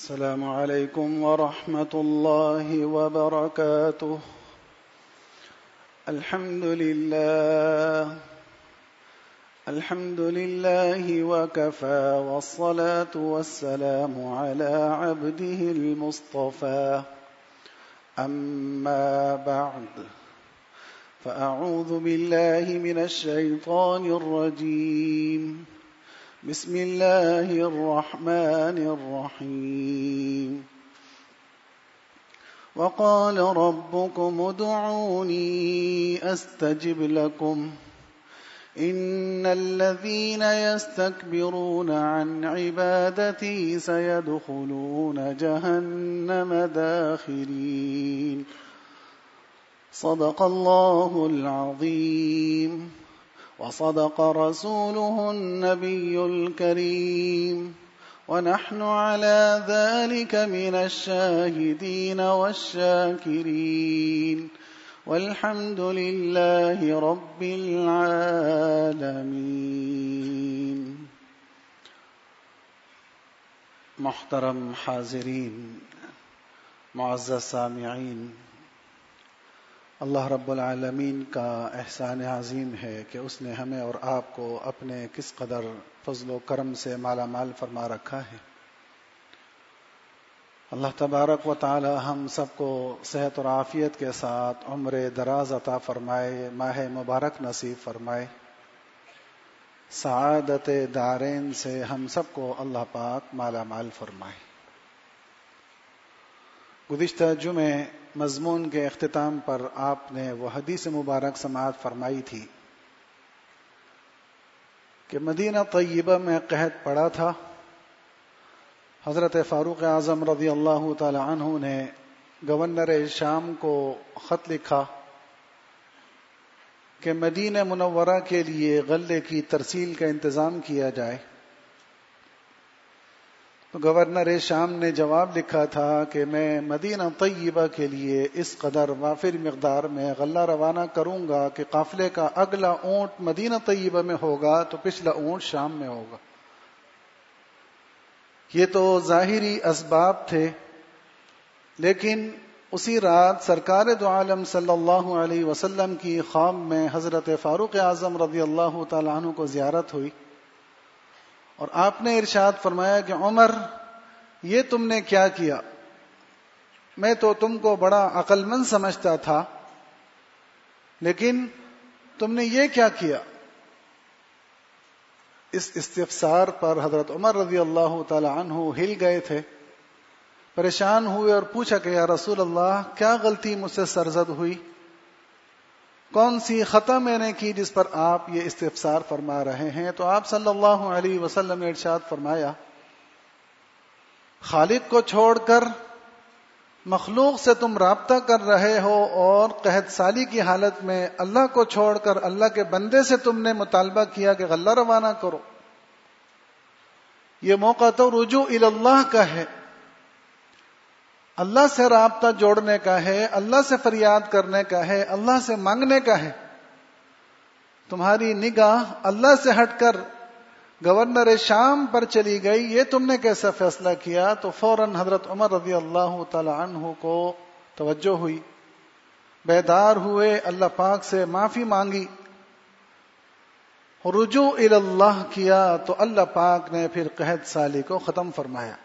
السلام عليكم ورحمة الله وبركاته. الحمد لله وكفى، والصلاة والسلام على عبده المصطفى. أما بعد، فأعوذ بالله من الشيطان الرجيم. بسم الله الرحمن الرحيم. وقال ربكم ادعوني أستجب لكم إن الذين يستكبرون عن عبادتي سيدخلون جهنم داخرين. صدق الله العظيم، وصدق رسوله النبي الكريم، ونحن على ذلك من الشاهدين والشاكرين، والحمد لله رب العالمين. محترم حاضرین، معزز سامعین، اللہ رب العالمین کا احسان عظیم ہے کہ اس نے ہمیں اور آپ کو اپنے کس قدر فضل و کرم سے مالا مال فرما رکھا ہے۔ اللہ تبارک و تعالی ہم سب کو صحت اور عافیت کے ساتھ عمر دراز عطا فرمائے، ماہ مبارک نصیب فرمائے، سعادت دارین سے ہم سب کو اللہ پاک مالا مال فرمائے۔ گزشتہ جمعے مضمون کے اختتام پر آپ نے وہ حدیث مبارک سماعت فرمائی تھی کہ مدینہ طیبہ میں قحط پڑا تھا۔ حضرت فاروق اعظم رضی اللہ تعالی عنہ نے گورنر شام کو خط لکھا کہ مدینہ منورہ کے لیے غلے کی ترسیل کا انتظام کیا جائے۔ تو گورنر شام نے جواب لکھا تھا کہ میں مدینہ طیبہ کے لیے اس قدر وافر مقدار میں غلہ روانہ کروں گا کہ قافلے کا اگلا اونٹ مدینہ طیبہ میں ہوگا تو پچھلا اونٹ شام میں ہوگا۔ یہ تو ظاہری اسباب تھے، لیکن اسی رات سرکار دو عالم صلی اللہ علیہ وسلم کی خواب میں حضرت فاروق اعظم رضی اللہ تعالی عنہ کو زیارت ہوئی، اور آپ نے ارشاد فرمایا کہ عمر، یہ تم نے کیا کیا؟ میں تو تم کو بڑا عقل مند سمجھتا تھا، لیکن تم نے یہ کیا کیا؟ اس استفسار پر حضرت عمر رضی اللہ تعالی عنہ ہل گئے تھے، پریشان ہوئے اور پوچھا کہ یا رسول اللہ، کیا غلطی مجھ سے سرزد ہوئی؟ کون سی خطا میں نے کی جس پر آپ یہ استفسار فرما رہے ہیں؟ تو آپ صلی اللہ علیہ وسلم نے ارشاد فرمایا، خالق کو چھوڑ کر مخلوق سے تم رابطہ کر رہے ہو، اور قحط سالی کی حالت میں اللہ کو چھوڑ کر اللہ کے بندے سے تم نے مطالبہ کیا کہ غلہ روانہ کرو۔ یہ موقع تو رجوع اللہ کا ہے، اللہ سے رابطہ جوڑنے کا ہے، اللہ سے فریاد کرنے کا ہے، اللہ سے مانگنے کا ہے۔ تمہاری نگاہ اللہ سے ہٹ کر گورنر شام پر چلی گئی، یہ تم نے کیسا فیصلہ کیا؟ تو فوراً حضرت عمر رضی اللہ تعالی عنہ کو توجہ ہوئی، بیدار ہوئے، اللہ پاک سے معافی مانگی، رجوع اللہ کیا، تو اللہ پاک نے پھر قحط سالی کو ختم فرمایا۔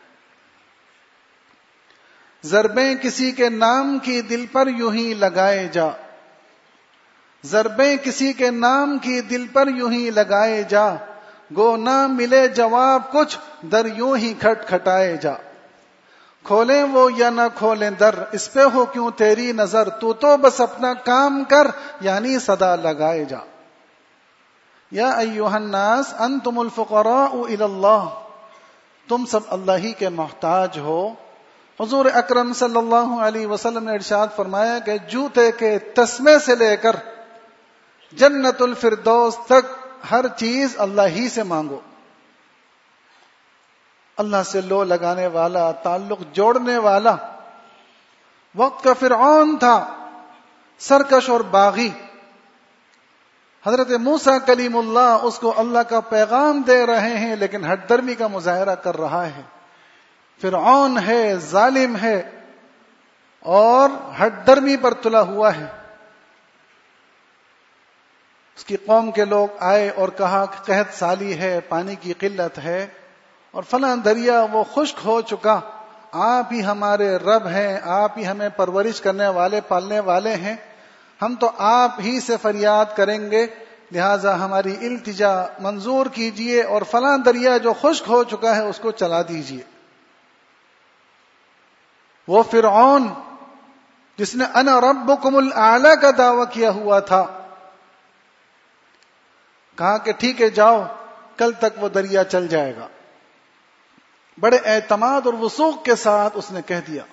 ضربیں کسی کے نام کی دل پر یوں ہی لگائے جا، ضربیں کسی کے نام کی دل پر یوں ہی لگائے جا، گو نہ ملے جواب کچھ در یوں ہی کھٹ کھٹائے جا، کھولیں وہ یا نہ کھولیں در اس پہ ہو کیوں تیری نظر، تو بس اپنا کام کر یعنی صدا لگائے جا۔ یا ایھا الناس انتم الفقراء الی اللہ، تم سب اللہ ہی کے محتاج ہو۔ حضور اکرم صلی اللہ علیہ وسلم نے ارشاد فرمایا کہ جوتے کے تسمے سے لے کر جنت الفردوس تک ہر چیز اللہ ہی سے مانگو۔ اللہ سے لو لگانے والا، تعلق جوڑنے والا وقت کا فرعون تھا، سرکش اور باغی۔ حضرت موسیٰ کلیم اللہ اس کو اللہ کا پیغام دے رہے ہیں، لیکن ہٹ درمی کا مظاہرہ کر رہا ہے۔ فرعون ہے، ظالم ہے اور ہٹ درمی پر تلا ہوا ہے. اس کی قوم کے لوگ آئے اور کہا کہ قحط سالی ہے، پانی کی قلت ہے اور فلاں دریا وہ خشک ہو چکا، آپ ہی ہمارے رب ہیں، آپ ہی ہمیں پرورش کرنے والے پالنے والے ہیں، ہم تو آپ ہی سے فریاد کریں گے، لہذا ہماری التجا منظور کیجئے اور فلاں دریا جو خشک ہو چکا ہے اس کو چلا دیجئے. وہ فرعون جس نے انا ربکم الاعلی کا دعویٰ کیا ہوا تھا، کہا کہ ٹھیک ہے جاؤ، کل تک وہ دریا چل جائے گا. بڑے اعتماد اور وثوق کے ساتھ اس نے کہہ دیا.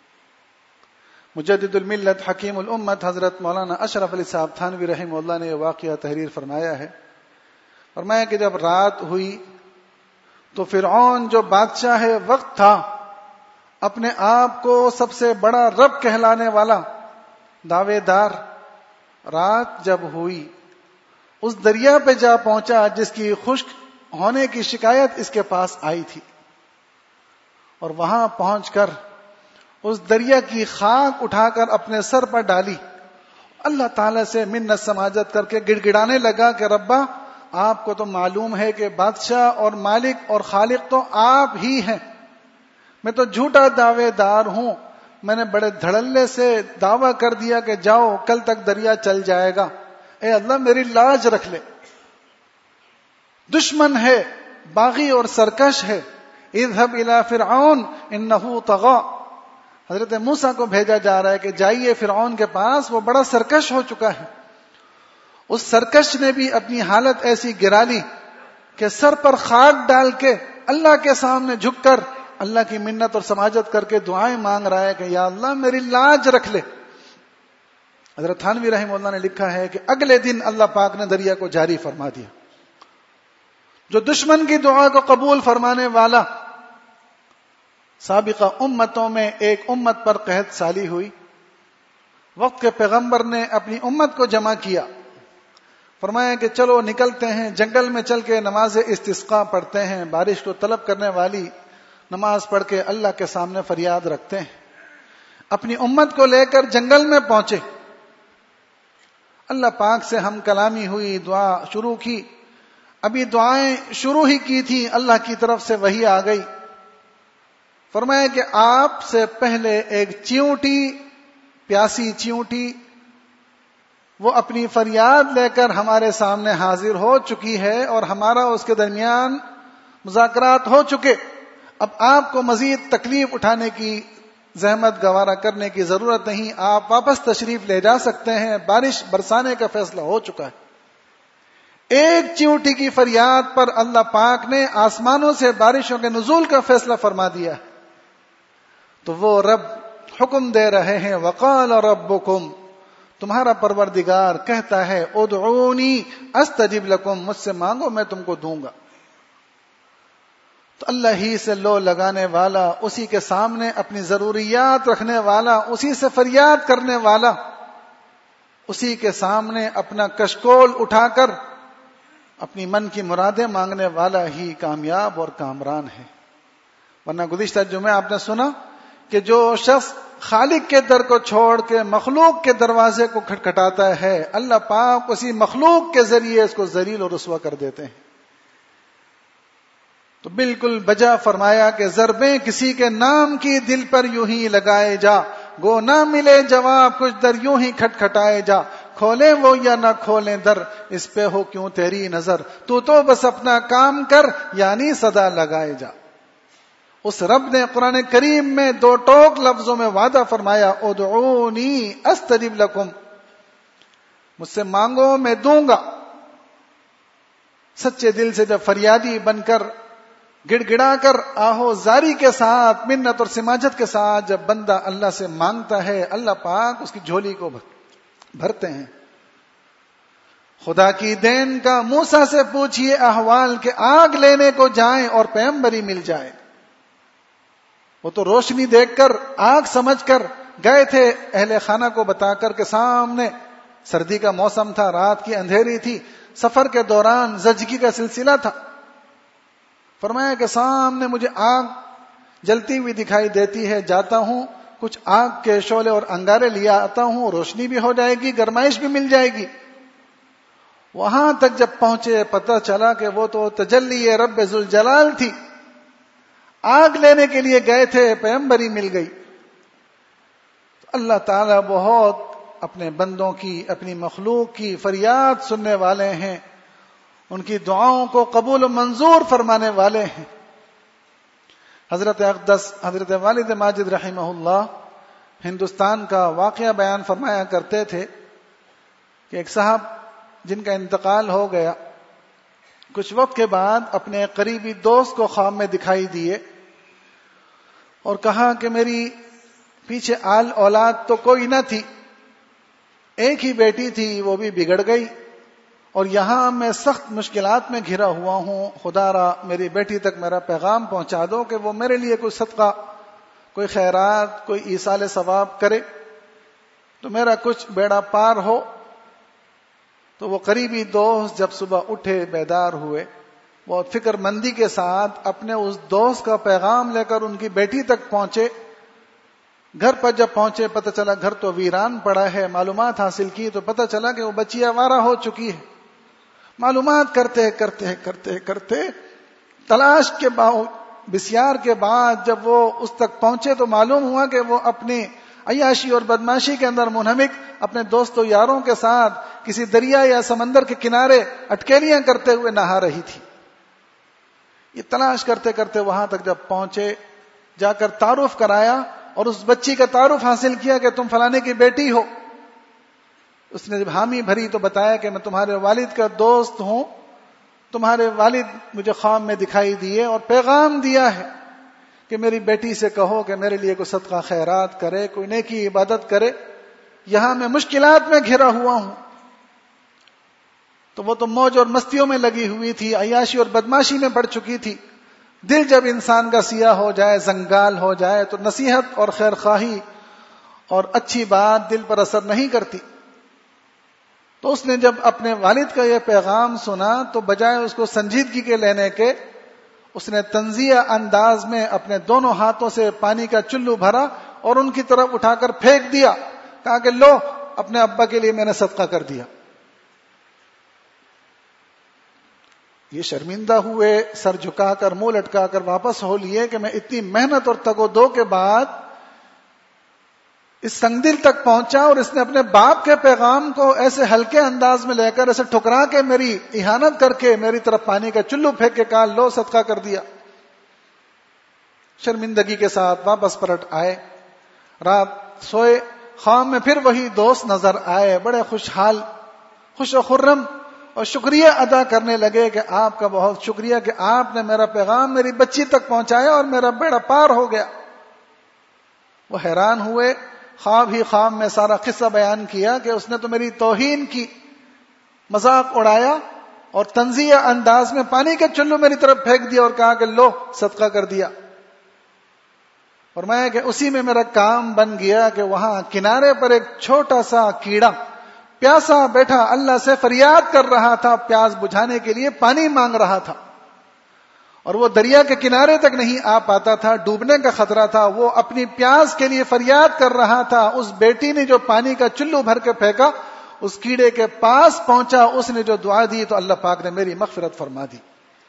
مجدد الملت حکیم الامت حضرت مولانا اشرف علی صاحب تھانوی رحمہ اللہ نے یہ واقعہ تحریر فرمایا ہے. فرمایا کہ جب رات ہوئی تو فرعون جو بادشاہ وقت تھا، اپنے آپ کو سب سے بڑا رب کہلانے والا دعوے دار، رات جب ہوئی اس دریا پہ جا پہنچا جس کی خشک ہونے کی شکایت اس کے پاس آئی تھی، اور وہاں پہنچ کر اس دریا کی خاک اٹھا کر اپنے سر پر ڈالی، اللہ تعالیٰ سے منت سماجت کر کے گڑ گڑانے لگا کہ ربا آپ کو تو معلوم ہے کہ بادشاہ اور مالک اور خالق تو آپ ہی ہیں، میں تو جھوٹا دعوے دار ہوں، میں نے بڑے دھڑلے سے دعویٰ کر دیا کہ جاؤ کل تک دریا چل جائے گا، اے اللہ میری لاج رکھ لے. دشمن ہے، باغی اور سرکش ہے. اذهب الى فرعون انه طغى، حضرت موسیٰ کو بھیجا جا رہا ہے کہ جائیے فرعون کے پاس، وہ بڑا سرکش ہو چکا ہے. اس سرکش نے بھی اپنی حالت ایسی گرا لی کہ سر پر خاک ڈال کے اللہ کے سامنے جھک کر اللہ کی منت اور سماجت کر کے دعائیں مانگ رہا ہے کہ یا اللہ میری لاج رکھ لے. حضرت تھانوی رحمہ اللہ نے لکھا ہے کہ اگلے دن اللہ پاک نے دریا کو جاری فرما دیا. جو دشمن کی دعا کو قبول فرمانے والا، سابقہ امتوں میں ایک امت پر قحط سالی ہوئی، وقت کے پیغمبر نے اپنی امت کو جمع کیا، فرمایا کہ چلو نکلتے ہیں، جنگل میں چل کے نماز استسقاء پڑھتے ہیں، بارش کو طلب کرنے والی نماز پڑھ کے اللہ کے سامنے فریاد رکھتے ہیں. اپنی امت کو لے کر جنگل میں پہنچے، اللہ پاک سے ہم کلامی ہوئی، دعا شروع کی. ابھی دعائیں شروع ہی کی تھی، اللہ کی طرف سے وحی آ گئی. فرمایا کہ آپ سے پہلے ایک چیونٹی، پیاسی چیونٹی، وہ اپنی فریاد لے کر ہمارے سامنے حاضر ہو چکی ہے اور ہمارا اس کے درمیان مذاکرات ہو چکے. اب آپ کو مزید تکلیف اٹھانے کی، زحمت گوارا کرنے کی ضرورت نہیں، آپ واپس تشریف لے جا سکتے ہیں، بارش برسانے کا فیصلہ ہو چکا ہے. ایک چیونٹی کی فریاد پر اللہ پاک نے آسمانوں سے بارشوں کے نزول کا فیصلہ فرما دیا. تو وہ رب حکم دے رہے ہیں، وقال ربکم، تمہارا پروردگار کہتا ہے ادعونی استجب لکم، مجھ سے مانگو میں تم کو دوں گا. تو اللہ ہی سے لو لگانے والا، اسی کے سامنے اپنی ضروریات رکھنے والا، اسی سے فریاد کرنے والا، اسی کے سامنے اپنا کشکول اٹھا کر اپنی من کی مرادیں مانگنے والا ہی کامیاب اور کامران ہے. ورنہ گزشتہ جمعہ آپ نے سنا کہ جو شخص خالق کے در کو چھوڑ کے مخلوق کے دروازے کو کھٹکھٹاتا ہے، اللہ پاک اسی مخلوق کے ذریعے اس کو ذلیل اور رسوا کر دیتے ہیں. تو بالکل بجا فرمایا کہ ضربیں کسی کے نام کی دل پر یوں ہی لگائے جا، گو نہ ملے جواب کچھ در یوں ہی کھٹکھٹائے جا، کھولیں وہ یا نہ کھولیں در اس پہ ہو کیوں تیری نظر، تو بس اپنا کام کر یعنی صدا لگائے جا. اس رب نے قرآن کریم میں 2 ٹوک لفظوں میں وعدہ فرمایا، ادعونی استجب لکم، مجھ سے مانگو میں دوں گا. سچے دل سے جب فریادی بن کر، گڑ گڑا کر، آہو زاری کے ساتھ، منت اور سماجت کے ساتھ جب بندہ اللہ سے مانگتا ہے، اللہ پاک اس کی جھولی کو بھرتے ہیں. خدا کی دین کا موسیٰ سے پوچھئے احوال کہ آگ لینے کو جائیں اور پیغمبری مل جائے. وہ تو روشنی دیکھ کر، آگ سمجھ کر گئے تھے، اہل خانہ کو بتا کر کہ سامنے سردی کا موسم تھا، رات کی اندھیری تھی، سفر کے دوران زچگی کا سلسلہ تھا. فرمایا کہ سامنے مجھے آگ جلتی ہوئی دکھائی دیتی ہے، جاتا ہوں کچھ آگ کے شعلے اور انگارے لیا آتا ہوں، روشنی بھی ہو جائے گی، گرمائش بھی مل جائے گی۔ وہاں تک جب پہنچے پتہ چلا کہ وہ تو تجلی رب ذوالجلال تھی، آگ لینے کے لیے گئے تھے، پیغمبری مل گئی۔ اللہ تعالیٰ بہت اپنے بندوں کی، اپنی مخلوق کی فریاد سننے والے ہیں، ان کی دعاؤں کو قبول و منظور فرمانے والے ہیں۔ حضرت اقدس حضرت والد ماجد رحمہ اللہ ہندوستان کا واقعہ بیان فرمایا کرتے تھے کہ ایک صاحب جن کا انتقال ہو گیا، کچھ وقت کے بعد اپنے قریبی دوست کو خواب میں دکھائی دیے اور کہا کہ میری پیچھے آل اولاد تو کوئی نہ تھی، ایک ہی بیٹی تھی، وہ بھی بگڑ گئی، اور یہاں میں سخت مشکلات میں گھرا ہوا ہوں، خدا را میری بیٹی تک میرا پیغام پہنچا دو کہ وہ میرے لیے کوئی صدقہ، کوئی خیرات، کوئی ایصال ثواب کرے تو میرا کچھ بیڑا پار ہو۔ تو وہ قریبی دوست جب صبح اٹھے، بیدار ہوئے، بہت فکر مندی کے ساتھ اپنے اس دوست کا پیغام لے کر ان کی بیٹی تک پہنچے۔ گھر پر جب پہنچے پتہ چلا گھر تو ویران پڑا ہے، معلومات حاصل کی تو پتہ چلا کہ وہ بچی آوارہ ہو چکی ہے۔ معلومات کرتے کرتے کرتے کرتے تلاش کے بسیار کے بعد جب وہ اس تک پہنچے تو معلوم ہوا کہ وہ اپنی عیاشی اور بدماشی کے اندر منہمک اپنے دوستوں یاروں کے ساتھ کسی دریا یا سمندر کے کنارے اٹکیلیاں کرتے ہوئے نہا رہی تھی۔ یہ تلاش کرتے کرتے وہاں تک جب پہنچے، جا کر تعارف کرایا اور اس بچی کا تعارف حاصل کیا کہ تم فلانے کی بیٹی ہو۔ اس نے جب حامی بھری تو بتایا کہ میں تمہارے والد کا دوست ہوں، تمہارے والد مجھے خواب میں دکھائی دیے اور پیغام دیا ہے کہ میری بیٹی سے کہو کہ میرے لیے کوئی صدقہ خیرات کرے، کوئی نیکی عبادت کرے، یہاں میں مشکلات میں گھرا ہوا ہوں۔ تو وہ تو موج اور مستیوں میں لگی ہوئی تھی، عیاشی اور بدماشی میں پڑ چکی تھی۔ دل جب انسان کا سیاہ ہو جائے، زنگال ہو جائے، تو نصیحت اور خیر خواہی اور اچھی بات دل پر اثر نہیں کرتی۔ تو اس نے جب اپنے والد کا یہ پیغام سنا تو بجائے اس کو سنجیدگی کے لینے کے، اس نے تنزیہ انداز میں اپنے دونوں ہاتھوں سے پانی کا چلو بھرا اور ان کی طرف اٹھا کر پھینک دیا، کہا کہ لو، اپنے ابا کے لیے میں نے صدقہ کر دیا۔ یہ شرمندہ ہوئے، سر جھکا کر منہ لٹکا کر واپس ہو لیے کہ میں اتنی محنت اور تگ و دو کے بعد اس سنگدل تک پہنچا اور اس نے اپنے باپ کے پیغام کو ایسے ہلکے انداز میں لے کر، ایسے ٹھکرا کے، میری اہانت کر کے میری طرف پانی کا چلو پھینک کے کہا لو صدقہ کر دیا۔ شرمندگی کے ساتھ واپس پلٹ آئے، رات سوئے، خواب میں پھر وہی دوست نظر آئے، بڑے خوشحال، خوش و خرم، اور شکریہ ادا کرنے لگے کہ آپ کا بہت شکریہ کہ آپ نے میرا پیغام میری بچی تک پہنچایا اور میرا بیڑا پار ہو گیا۔ وہ حیران ہوئے، خواب ہی خواب میں سارا قصہ بیان کیا کہ اس نے تو میری توہین کی، مذاق اڑایا اور تنزیہ انداز میں پانی کا چلو میری طرف پھینک دیا اور کہا کہ لو صدقہ کر دیا۔ فرمایا کہ اسی میں میرا کام بن گیا کہ وہاں کنارے پر ایک چھوٹا سا کیڑا پیاسا بیٹھا اللہ سے فریاد کر رہا تھا، پیاس بجھانے کے لیے پانی مانگ رہا تھا، اور وہ دریا کے کنارے تک نہیں آ پاتا تھا، ڈوبنے کا خطرہ تھا، وہ اپنی پیاس کے لیے فریاد کر رہا تھا۔ اس بیٹی نے جو پانی کا چلو بھر کے پھینکا، اس کیڑے کے پاس پہنچا، اس نے جو دعا دی تو اللہ پاک نے میری مغفرت فرما دی۔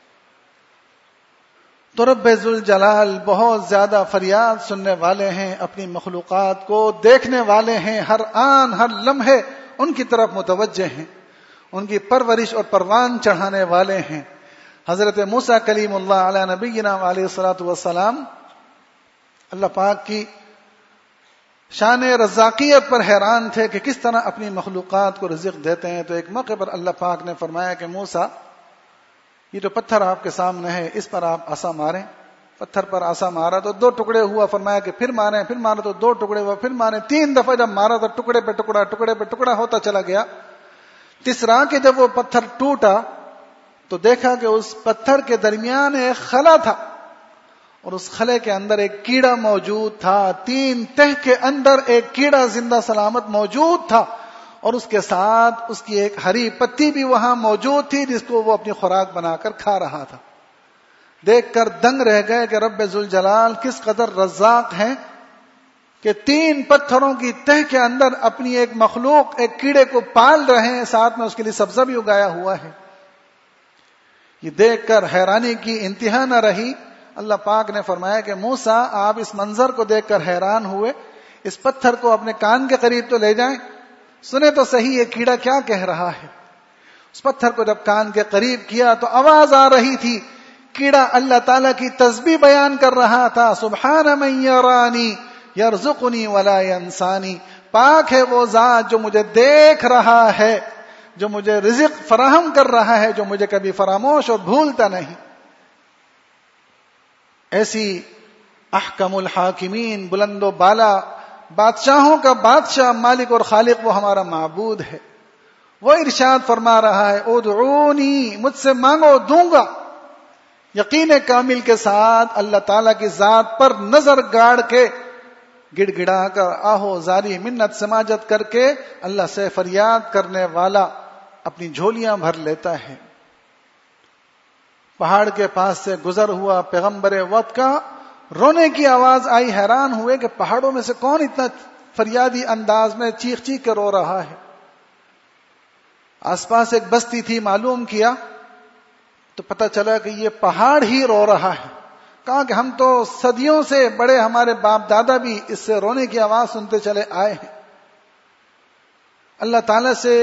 تو رب ذوالجلال بہت زیادہ فریاد سننے والے ہیں، اپنی مخلوقات کو دیکھنے والے ہیں، ہر آن ہر لمحے ان کی طرف متوجہ ہیں، ان کی پرورش اور پروان چڑھانے والے ہیں۔ حضرت موسیٰ کلیم اللہ علیہ نبینا علیہ الصلوۃ والسلام اللہ پاک کی شان رزاقیت پر حیران تھے کہ کس طرح اپنی مخلوقات کو رزق دیتے ہیں۔ تو ایک موقع پر اللہ پاک نے فرمایا کہ موسیٰ، یہ جو پتھر آپ کے سامنے ہے اس پر آپ عصا ماریں۔ پتھر پر عصا مارا تو 2 ٹکڑے ہوا، فرمایا کہ پھر ماریں، پھر مارا تو 2 ٹکڑے ہوا، پھر ماریں، 3 دفعہ جب مارا تو ٹکڑے پہ ٹکڑا، ٹکڑے پہ ٹکڑا ہوتا چلا گیا۔ تیسرا کہ جب وہ پتھر ٹوٹا تو دیکھا کہ اس پتھر کے درمیان ایک خلا تھا اور اس خلے کے اندر ایک کیڑا موجود تھا، 3 تہ کے اندر ایک کیڑا زندہ سلامت موجود تھا، اور اس کے ساتھ اس کی ایک ہری پتی بھی وہاں موجود تھی جس کو وہ اپنی خوراک بنا کر کھا رہا تھا۔ دیکھ کر دنگ رہ گئے کہ رب ذوالجلال کس قدر رزاق ہیں کہ 3 پتھروں کی تہ کے اندر اپنی ایک مخلوق، ایک کیڑے کو پال رہے ہیں، ساتھ میں اس کے لیے سبزہ بھی اگایا ہوا ہے۔ یہ دیکھ کر حیرانی کی انتہا نہ رہی۔ اللہ پاک نے فرمایا کہ موسیٰ آپ اس منظر کو دیکھ کر حیران ہوئے، اس پتھر کو اپنے کان کے قریب تو لے جائیں، سنے تو صحیح یہ کیڑا کیا کہہ رہا ہے۔ اس پتھر کو جب کان کے قریب کیا تو آواز آ رہی تھی، کیڑا اللہ تعالیٰ کی تسبیح بیان کر رہا تھا، سبحان من یرانی یرزقنی ولا ینسانی، پاک ہے وہ ذات جو مجھے دیکھ رہا ہے، جو مجھے رزق فراہم کر رہا ہے، جو مجھے کبھی فراموش اور بھولتا نہیں۔ ایسی احکم الحاکمین، بلند و بالا بادشاہوں کا بادشاہ، مالک اور خالق وہ ہمارا معبود ہے۔ وہ ارشاد فرما رہا ہے، ادعونی، مجھ سے مانگو دوں گا۔ یقین کامل کے ساتھ اللہ تعالیٰ کی ذات پر نظر گاڑ کے، گڑ گڑا کر، آہو زاری، منت سماجت کر کے اللہ سے فریاد کرنے والا اپنی جھولیاں بھر لیتا ہے۔ پہاڑ کے پاس سے گزر ہوا پیغمبر وقت کا رونے کی آواز آئی، حیران ہوئے کہ پہاڑوں میں سے کون اتنا فریادی انداز میں چیخ چیخ کے رو رہا ہے۔ آس پاس ایک بستی تھی، معلوم کیا تو پتہ چلا کہ یہ پہاڑ ہی رو رہا ہے۔ کہا کہ ہم تو صدیوں سے، بڑے ہمارے باپ دادا بھی اس سے رونے کی آواز سنتے چلے آئے ہیں۔ اللہ تعالی سے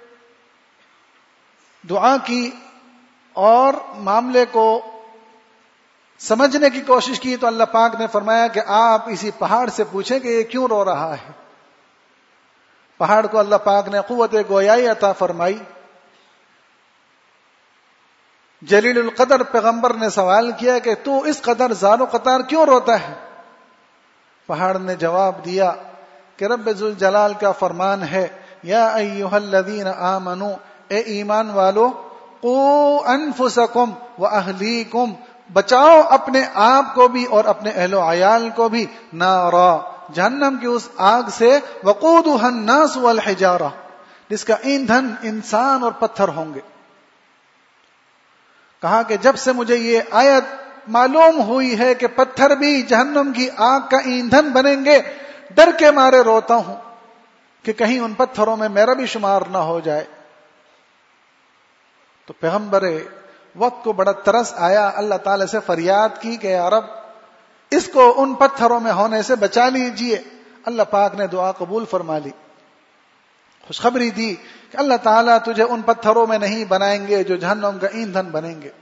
دعا کی اور معاملے کو سمجھنے کی کوشش کی تو اللہ پاک نے فرمایا کہ آپ اسی پہاڑ سے پوچھیں کہ یہ کیوں رو رہا ہے۔ پہاڑ کو اللہ پاک نے قوت گویائی عطا فرمائی۔ جلیل القدر پیغمبر نے سوال کیا کہ تو اس قدر زار و قطار کیوں روتا ہے؟ پہاڑ نے جواب دیا کہ رب ذوالجلال کا فرمان ہے، یا ایھا الذین آمنو، اے ایمان والو، قو انفسکم واہلیکم، بچاؤ اپنے آپ کو بھی اور اپنے اہل و عیال کو بھی، نارا، جہنم کی اس آگ سے، وقودھا الناس والحجارہ، جس کا ایندھن انسان اور پتھر ہوں گے۔ کہا کہ جب سے مجھے یہ آیت معلوم ہوئی ہے کہ پتھر بھی جہنم کی آگ کا ایندھن بنیں گے، ڈر کے مارے روتا ہوں کہ کہیں ان پتھروں میں میرا بھی شمار نہ ہو جائے۔ تو پیغمبر وقت کو بڑا ترس آیا، اللہ تعالی سے فریاد کی کہ یا رب اس کو ان پتھروں میں ہونے سے بچا لیجئے۔ اللہ پاک نے دعا قبول فرما لی، خوشخبری دی کہ اللہ تعالیٰ تجھے ان پتھروں میں نہیں بنائیں گے جو جہنم کا ایندھن بنیں گے۔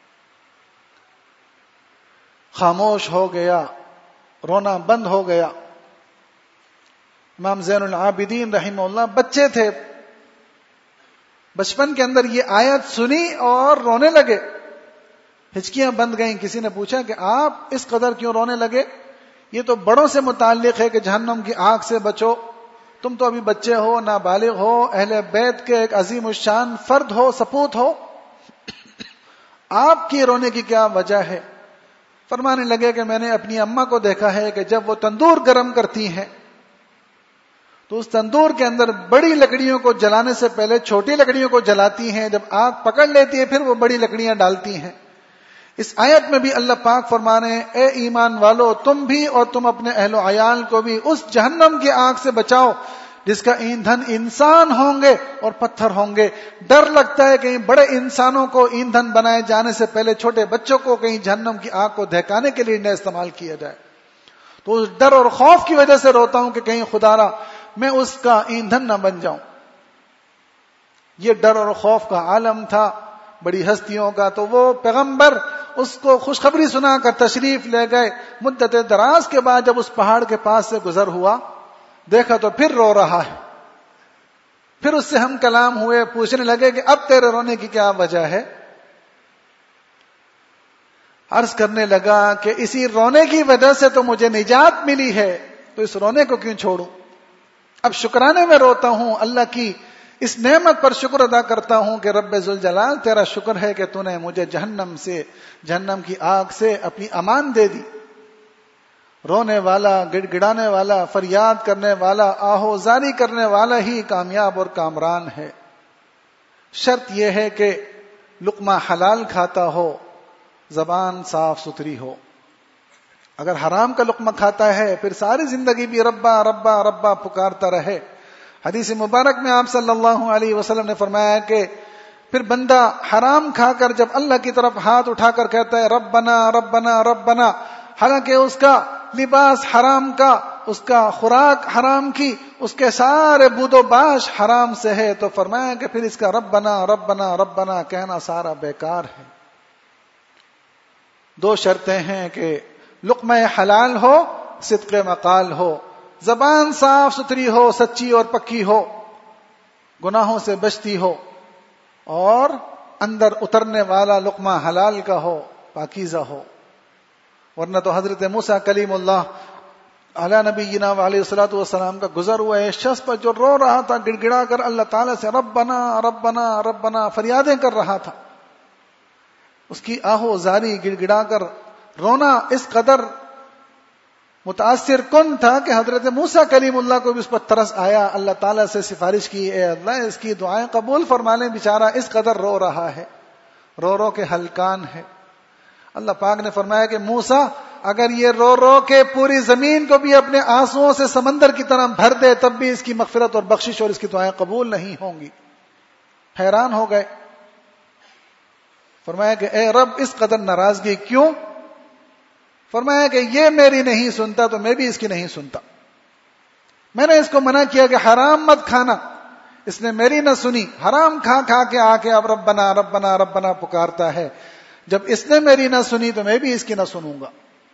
خاموش ہو گیا، رونا بند ہو گیا۔ امام زین العابدین رحمہ اللہ بچے تھے، بچپن کے اندر یہ آیت سنی اور رونے لگے، ہچکیاں بند گئیں۔ کسی نے پوچھا کہ آپ اس قدر کیوں رونے لگے؟ یہ تو بڑوں سے متعلق ہے کہ جہنم کی آگ سے بچو، تم تو ابھی بچے ہو، نابالغ ہو، اہل بیت کے ایک عظیم الشان فرد ہو، سپوت ہو، آپ کی رونے کی کیا وجہ ہے؟ فرمانے لگے کہ میں نے اپنی اماں کو دیکھا ہے کہ جب وہ تندور گرم کرتی ہیں تو اس تندور کے اندر بڑی لکڑیوں کو جلانے سے پہلے چھوٹی لکڑیوں کو جلاتی ہیں، جب آگ پکڑ لیتی ہے پھر وہ بڑی لکڑیاں ڈالتی ہیں۔ اس آیت میں بھی اللہ پاک فرمانے، اے ایمان والو، تم بھی اور تم اپنے اہل و عیال کو بھی اس جہنم کی آگ سے بچاؤ جس کا ایندھن انسان ہوں گے اور پتھر ہوں گے۔ ڈر لگتا ہے کہیں بڑے انسانوں کو ایندھن بنائے جانے سے پہلے چھوٹے بچوں کو کہیں جہنم کی آگ کو دہکانے کے لیے نہ استعمال کیا جائے۔ تو اس ڈر اور خوف کی وجہ سے روتا ہوں کہ کہیں خدا را میں اس کا ایندھن نہ بن جاؤں۔ یہ ڈر اور خوف کا عالم تھا بڑی ہستیوں کا۔ تو وہ پیغمبر اس کو خوشخبری سنا کر تشریف لے گئے۔ مدت دراز کے بعد جب اس پہاڑ کے پاس سے گزر ہوا، دیکھا تو پھر رو رہا ہے۔ پھر اس سے ہم کلام ہوئے، پوچھنے لگے کہ اب تیرے رونے کی کیا وجہ ہے؟ عرض کرنے لگا کہ اسی رونے کی وجہ سے تو مجھے نجات ملی ہے، تو اس رونے کو کیوں چھوڑوں؟ اب شکرانے میں روتا ہوں، اللہ کی اس نعمت پر شکر ادا کرتا ہوں کہ رب ذوالجلال تیرا شکر ہے کہ تو نے مجھے جہنم کی آگ سے اپنی امان دے دی۔ رونے والا، گڑ گڑانے والا، فریاد کرنے والا، آہو زاری کرنے والا ہی کامیاب اور کامران ہے۔ شرط یہ ہے کہ لقمہ حلال کھاتا ہو، زبان صاف ستھری ہو. اگر حرام کا لقمہ کھاتا ہے پھر ساری زندگی بھی ربا ربا ربا پکارتا رہے. حدیث مبارک میں آپ صلی اللہ علیہ وسلم نے فرمایا کہ پھر بندہ حرام کھا کر جب اللہ کی طرف ہاتھ اٹھا کر کہتا ہے ربنا ربنا ربنا، حالانکہ اس کا لباس حرام کا، اس کا خوراک حرام کی، اس کے سارے بود و باش حرام سے ہے، تو فرمایا کہ پھر اس کا ربنا ربنا ربنا کہنا سارا بیکار ہے. 2 شرطیں ہیں کہ لقمہ حلال ہو، صدق مقال ہو، زبان صاف ستھری ہو، سچی اور پکی ہو، گناہوں سے بچتی ہو، اور اندر اترنے والا لقمہ حلال کا ہو، پاکیزہ ہو. ورنہ تو حضرت موسیٰ کلیم اللہ علی نبینا علیہ الصلوۃ والسلام کا گزر ہوا ہے، شخص پر جو رو رہا تھا گڑ گڑا کر اللہ تعالیٰ سے ربنا ربنا ربنا فریادیں کر رہا تھا. اس کی آہو زاری گڑ گڑا کر رونا اس قدر متاثر کن تھا کہ حضرت موسیٰ کلیم اللہ کو بھی اس پر ترس آیا. اللہ تعالیٰ سے سفارش کی، اے اللہ اس کی دعائیں قبول فرما لیں، بیچارہ اس قدر رو رہا ہے، رو رو کے ہلکان ہے. اللہ پاک نے فرمایا کہ موسیٰ اگر یہ رو رو کے پوری زمین کو بھی اپنے آنسوؤں سے سمندر کی طرح بھر دے تب بھی اس کی مغفرت اور بخشش اور اس کی دعائیں قبول نہیں ہوں گی. حیران ہو گئے. فرمایا کہ اے رب اس قدر ناراضگی کیوں؟ فرمایا کہ یہ میری نہیں سنتا تو میں بھی اس کی نہیں سنتا. میں نے اس کو منع کیا کہ حرام مت کھانا، اس نے میری نہ سنی، حرام کھا کھا کے آ کے اب ربنا ربنا ربنا پکارتا ہے. جب اس نے میری نہ سنی تو میں بھی اس کی نہ سنوں گا.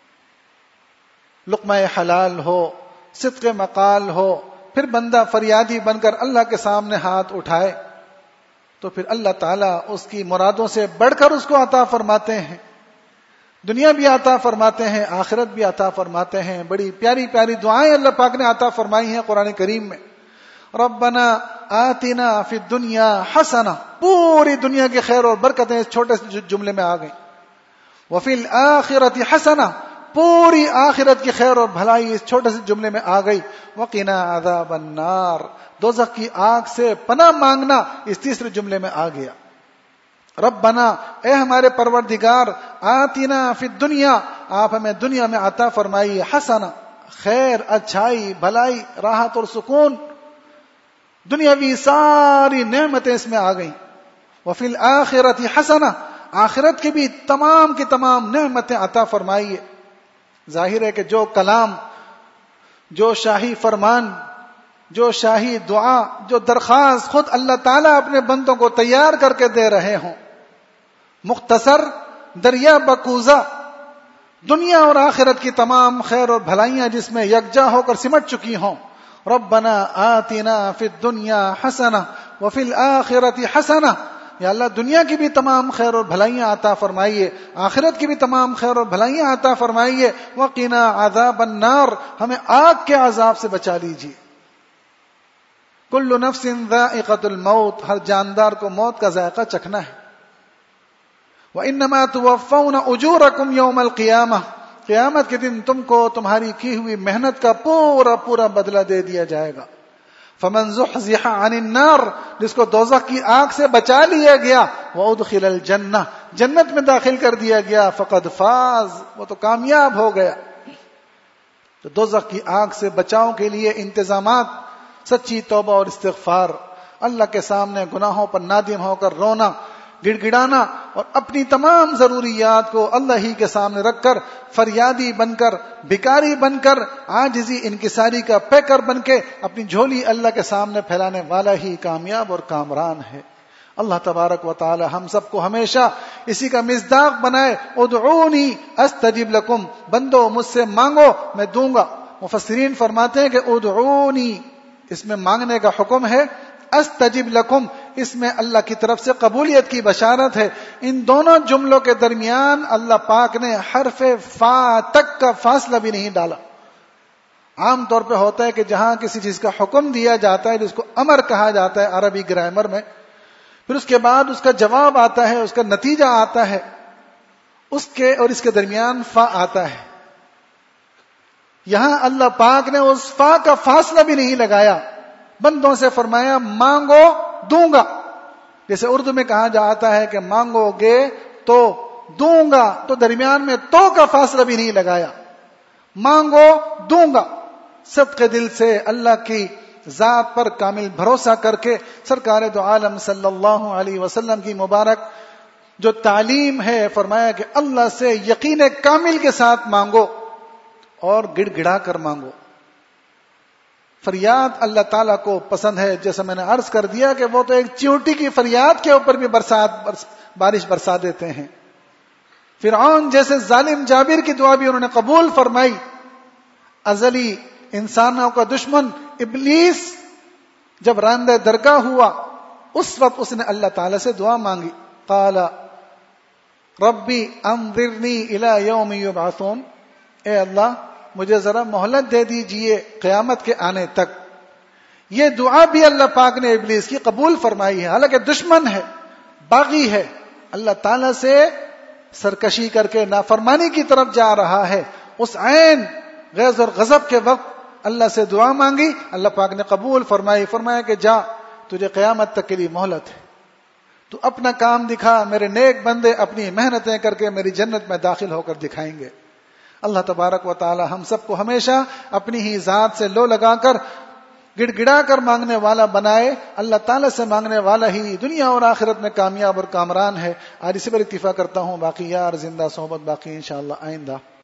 لقمہ حلال ہو، صدق مقال ہو، پھر بندہ فریادی بن کر اللہ کے سامنے ہاتھ اٹھائے تو پھر اللہ تعالیٰ اس کی مرادوں سے بڑھ کر اس کو عطا فرماتے ہیں. دنیا بھی عطا فرماتے ہیں، آخرت بھی عطا فرماتے ہیں. بڑی پیاری پیاری دعائیں اللہ پاک نے عطا فرمائی ہیں قرآن کریم میں. ربنا آتنا فی الدنیا حسنہ، پوری دنیا کی خیر اور برکتیں اس چھوٹے سے جملے میں آ گئیں. وفی الآخرۃ حسنہ، پوری آخرت کی خیر اور بھلائی اس چھوٹے سے جملے میں آ گئی. وقنا عذاب النار، دوزخ کی آگ سے پناہ مانگنا اس تیسرے جملے میں آ گیا. ربنا، اے ہمارے پروردگار، آتنا فی الدنیا، آپ ہمیں دنیا میں عطا فرمائیے حسنہ، خیر، اچھائی، بھلائی، راحت اور سکون، دنیاوی ساری نعمتیں اس میں آ گئیں. وفی الآخرۃ حسنہ، آخرت کی بھی تمام کی تمام نعمتیں عطا فرمائیے. ظاہر ہے کہ جو کلام، جو شاہی فرمان، جو شاہی دعا، جو درخواست خود اللہ تعالیٰ اپنے بندوں کو تیار کر کے دے رہے ہوں، مختصر، دریا بکوزہ، دنیا اور آخرت کی تمام خیر اور بھلائیاں جس میں یکجا ہو کر سمٹ چکی ہوں. ربنا آتنا فی الدنیا حسنہ وفی الآخرۃ حسنہ، یا اللہ دنیا کی بھی تمام خیر اور بھلائیاں عطا فرمائیے، آخرت کی بھی تمام خیر اور بھلائیاں عطا فرمائیے. وقنا عذاب النار، ہمیں آگ کے عذاب سے بچا لیجیے. کل نفس ذائقۃ الموت، ہر جاندار کو موت کا ذائقہ چکھنا ہے. وانما توفون اجورکم یوم القیامہ، قیامت کے دن تم کو تمہاری کی ہوئی محنت کا پورا پورا بدلہ دے دیا جائے گا. فمن زحزح عن النار، جس کو دوزخ کی آگ سے بچا لیا گیا، وادخل الجنہ، جنت میں داخل کر دیا گیا، فقد فاز، وہ تو کامیاب ہو گیا. تو دوزخ کی آگ سے بچاؤ کے لیے انتظامات، سچی توبہ اور استغفار، اللہ کے سامنے گناہوں پر نادم ہو کر رونا، گڑ گڑانا، اور اپنی تمام ضروریات کو اللہ ہی کے سامنے رکھ کر فریادی بن کر، بھکاری بن کر، عاجزی انکساری کا پیکر بن کے اپنی جھولی اللہ کے سامنے پھیلانے والا ہی کامیاب اور کامران ہے. اللہ تبارک و تعالی ہم سب کو ہمیشہ اسی کا مصداق بنائے. ادعونی استجب لکم، بندو مجھ سے مانگو میں دوں گا. مفسرین فرماتے ہیں کہ ادعونی، اس میں مانگنے کا حکم ہے، استجب لکم، اس میں اللہ کی طرف سے قبولیت کی بشارت ہے. ان دونوں جملوں کے درمیان اللہ پاک نے حرف فا تک کا فاصلہ بھی نہیں ڈالا. عام طور پہ ہوتا ہے کہ جہاں کسی چیز کا حکم دیا جاتا ہے جس کو امر کہا جاتا ہے عربی گرامر میں، پھر اس کے بعد اس کا جواب آتا ہے، اس کا نتیجہ آتا ہے، اس کے اور اس کے درمیان فا آتا ہے. یہاں اللہ پاک نے اس فا کا فاصلہ بھی نہیں لگایا، بندوں سے فرمایا مانگو دوں گا. جیسے اردو میں کہا جاتا ہے کہ مانگو گے تو دوں گا تو درمیان میں تو کا فاصلہ بھی نہیں لگایا. مانگو دوں گا. صدق دل سے اللہ کی ذات پر کامل بھروسہ کر کے سرکار دو عالم صلی اللہ علیہ وسلم کی مبارک جو تعلیم ہے، فرمایا کہ اللہ سے یقین کامل کے ساتھ مانگو اور گڑ گڑا کر مانگو. فریاد اللہ تعالیٰ کو پسند ہے. جیسا میں نے عرض کر دیا کہ وہ تو ایک چیونٹی کی فریاد کے اوپر بھی بارش برسا دیتے ہیں. فرعون جیسے ظالم جابر کی دعا بھی انہوں نے قبول فرمائی. ازلی انسانوں کا دشمن ابلیس جب راندہ درگاہ ہوا، اس وقت اس نے اللہ تعالیٰ سے دعا مانگی. قال ربی انظرنی الی یوم یبعثون، اے اللہ مجھے ذرا مہلت دے دیجئے قیامت کے آنے تک. یہ دعا بھی اللہ پاک نے ابلیس کی قبول فرمائی ہے، حالانکہ دشمن ہے، باغی ہے، اللہ تعالیٰ سے سرکشی کر کے نافرمانی کی طرف جا رہا ہے. اس عین غیظ اور غضب کے وقت اللہ سے دعا مانگی، اللہ پاک نے قبول فرمائی. فرمایا کہ جا، تجھے قیامت تک کے لیے مہلت ہے، تو اپنا کام دکھا، میرے نیک بندے اپنی محنتیں کر کے میری جنت میں داخل ہو کر دکھائیں گے. اللہ تبارک و تعالی ہم سب کو ہمیشہ اپنی ہی ذات سے لو لگا کر گڑ گڑا کر مانگنے والا بنائے. اللہ تعالیٰ سے مانگنے والا ہی دنیا اور آخرت میں کامیاب اور کامران ہے. آج اسی پر اتفاق کرتا ہوں، باقی یار زندہ صحبت باقی انشاءاللہ آئندہ.